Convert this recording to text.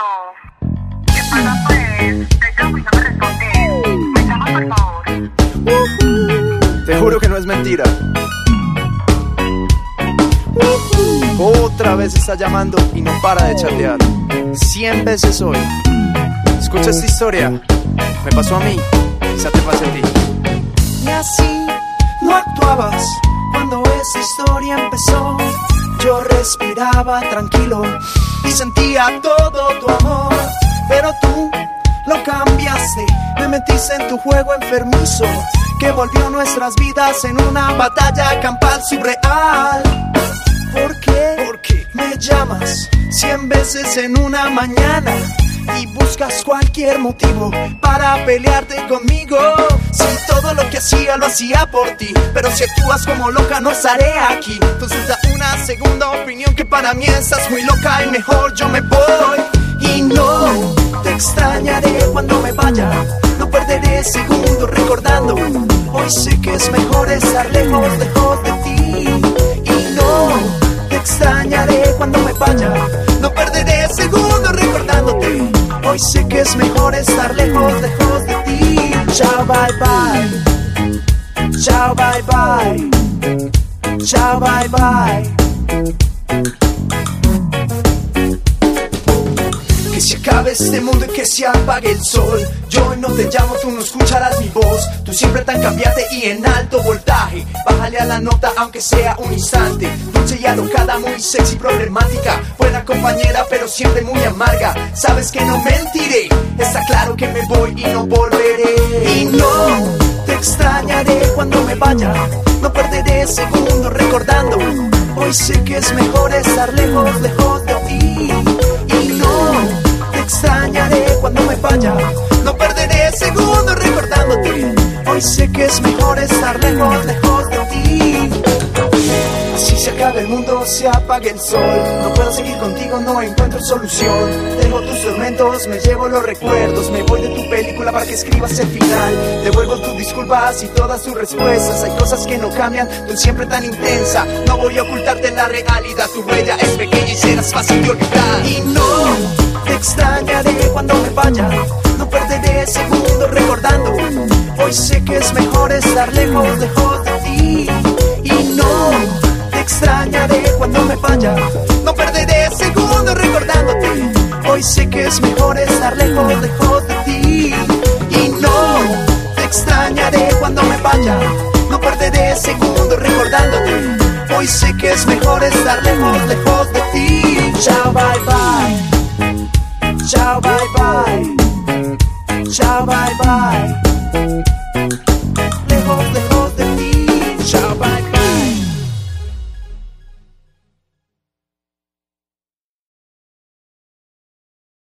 ¿Qué pasa pues? Te llamo y no me respondes. Me llamas por favor. Te juro que no es mentira. Otra vez está llamando y no para de chatear. 100 veces hoy. Escucha esta historia. Me pasó a mí, quizá te pase a ti. Y así no actuabas cuando esa historia empezó. Yo respiraba tranquilo y sentía todo tu amor. Pero tú lo cambiaste, me metiste en tu juego enfermizo, que volvió nuestras vidas en una batalla campal surreal. ¿Por qué? Porque me llamas 100 veces en una mañana y buscas cualquier motivo para pelearte conmigo. Si todo lo que hacía lo hacía por ti, pero si actúas como loca no estaré aquí. Entonces da una segunda opinión, que para mí estás muy loca y mejor yo me voy. Y no te extrañaré cuando me vaya, no perderé segundos recordando. Hoy sé que es mejor estar lejos de ti. Y no te extrañaré cuando me vaya, no perderé segundos recordándote. Hoy sé que es mejor estar lejos de ti. Chao, bye bye. Chao, bye bye. Chao, bye bye. Que se acabe este mundo y que se apague el sol. Yo hoy no te llamo, tú no escucharás mi voz. Tú siempre tan cambiante y en alto voltaje. Bájale a la nota aunque sea un instante. Dulce y alocada, muy sexy, problemática. Buena compañera pero siempre muy amarga. Sabes que no mentiré, está claro que me voy y no volveré. Y no te extrañaré cuando me vaya, no perderé segundos recordando. Hoy sé que es mejor estar lejos de ti. Y no te extrañaré cuando me vaya, no perderé segundos recordándote. Hoy sé que es mejor estar lejos de ti. Si se acaba el mundo, se apaga el sol, no puedo seguir contigo, no encuentro solución. Dejo tus tormentos, me llevo los recuerdos. Me voy de tu película para que escribas el final. Devuelvo tus disculpas y todas tus respuestas. Hay cosas que no cambian, tú siempre tan intensa. No voy a ocultarte la realidad, tu huella es pequeña y serás fácil de olvidar. Y no te extrañaré cuando me vaya, no perderé segundos recordando. Hoy sé que es mejor estar lejos de ti. Y no te extrañaré cuando me vaya, no perderé segundos recordándote. Hoy sé que es mejor estar lejos de ti. Y no te extrañaré cuando me vaya, no perderé segundos recordándote. Hoy sé que es mejor estar lejos de ti. Chao, bye bye. Chao, bye bye. Chao, bye bye.